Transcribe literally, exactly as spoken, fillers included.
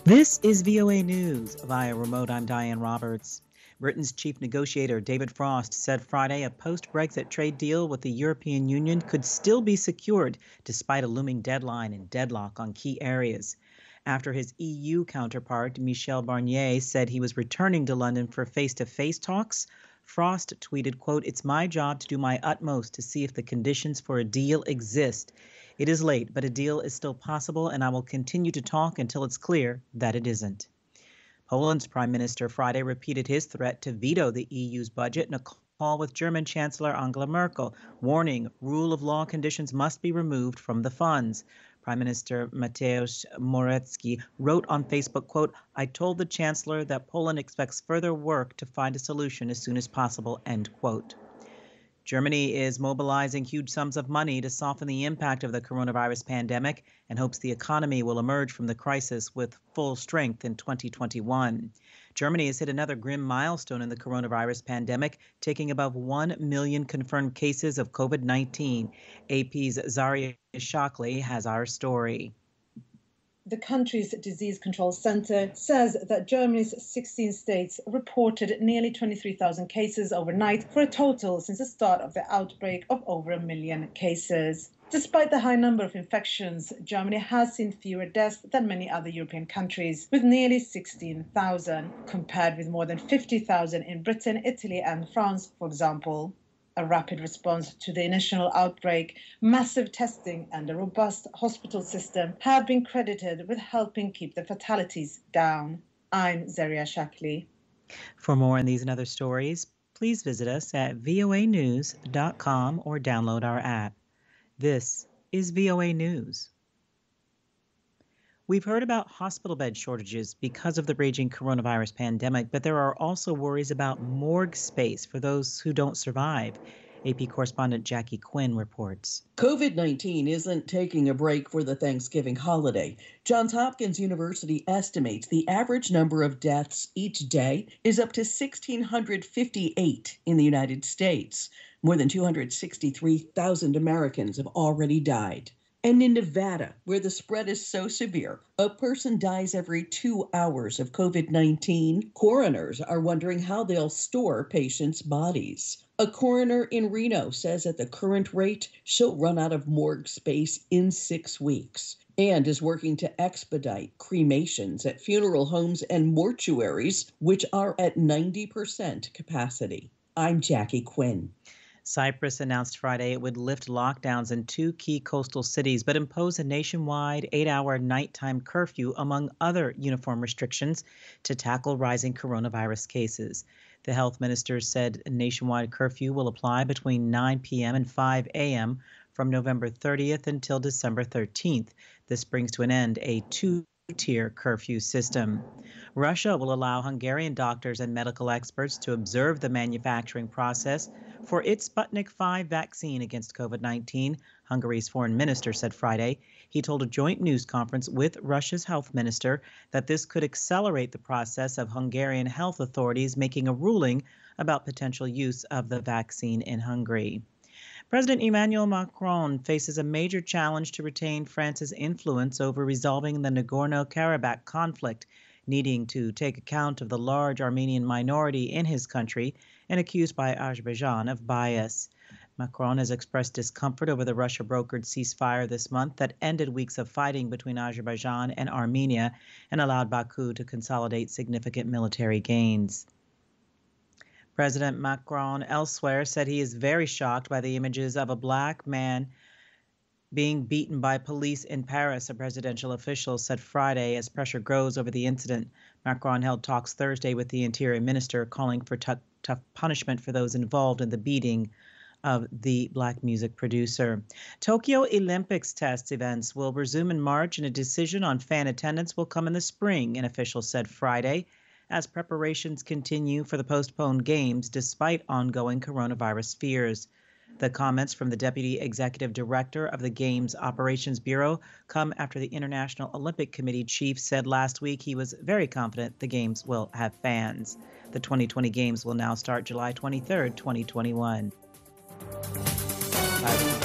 This is V O A News. Via remote, I'm Diane Roberts. Britain's chief negotiator, David Frost, said Friday a post-Brexit trade deal with the European Union could still be secured despite a looming deadline and deadlock on key areas. After his E U counterpart, Michel Barnier, said he was returning to London for face-to-face talks, Frost tweeted, quote, "It's my job to do my utmost to see if the conditions for a deal exist. It is late, but a deal is still possible, and I will continue to talk until it's clear that it isn't." Poland's Prime Minister Friday repeated his threat to veto the E U's budget in a call with German Chancellor Angela Merkel, warning rule of law conditions must be removed from the funds. Prime Minister Mateusz Morawiecki wrote on Facebook, quote, "I told the Chancellor that Poland expects further work to find a solution as soon as possible," end quote. Germany is mobilizing huge sums of money to soften the impact of the coronavirus pandemic and hopes the economy will emerge from the crisis with full strength in twenty twenty-one. Germany has hit another grim milestone in the coronavirus pandemic, taking above one million confirmed cases of COVID nineteen. A P's Zaria Shockley has our story. The country's disease control center says that Germany's sixteen states reported nearly twenty-three thousand cases overnight, for a total since the start of the outbreak of over a million cases. Despite the high number of infections, Germany has seen fewer deaths than many other European countries, with nearly sixteen thousand, compared with more than fifty thousand in Britain, Italy and France, for example. A rapid response to the initial outbreak, massive testing and a robust hospital system have been credited with helping keep the fatalities down. I'm Zaria Shackley. For more on these and other stories, please visit us at V O A news dot com or download our app. This is V O A News. We've heard about hospital bed shortages because of the raging coronavirus pandemic, but there are also worries about morgue space for those who don't survive. A P correspondent Jackie Quinn reports. COVID nineteen isn't taking a break for the Thanksgiving holiday. Johns Hopkins University estimates the average number of deaths each day is up to one thousand six hundred fifty-eight in the United States. More than two hundred sixty-three thousand Americans have already died. And in Nevada, where the spread is so severe, a person dies every two hours of COVID nineteen. Coroners are wondering how they'll store patients' bodies. A coroner in Reno says at the current rate, she'll run out of morgue space in six weeks and is working to expedite cremations at funeral homes and mortuaries, which are at ninety percent capacity. I'm Jackie Quinn. Cyprus announced Friday it would lift lockdowns in two key coastal cities, but impose a nationwide eight-hour nighttime curfew, among other uniform restrictions, to tackle rising coronavirus cases. The health minister said a nationwide curfew will apply between nine p.m. and five a.m. from November thirtieth until December thirteenth. This brings to an end a two tier curfew system. Russia will allow Hungarian doctors and medical experts to observe the manufacturing process for its Sputnik five vaccine against COVID nineteen, Hungary's foreign minister said Friday. He told a joint news conference with Russia's health minister that this could accelerate the process of Hungarian health authorities making a ruling about potential use of the vaccine in Hungary. President Emmanuel Macron faces a major challenge to retain France's influence over resolving the Nagorno-Karabakh conflict, needing to take account of the large Armenian minority in his country and accused by Azerbaijan of bias. Macron has expressed discomfort over the Russia-brokered ceasefire this month that ended weeks of fighting between Azerbaijan and Armenia and allowed Baku to consolidate significant military gains. President Macron elsewhere said he is very shocked by the images of a black man being beaten by police in Paris, a presidential official said Friday as pressure grows over the incident. Macron held talks Thursday with the interior minister, calling for tough, tough punishment for those involved in the beating of the black music producer. Tokyo Olympics test events will resume in March, and a decision on fan attendance will come in the spring, an official said Friday, as preparations continue for the postponed games despite ongoing coronavirus fears. The comments from the Deputy Executive Director of the Games Operations Bureau come after the International Olympic Committee chief said last week he was very confident the Games will have fans. The twenty twenty Games will now start July twenty-third, twenty twenty-one. Bye.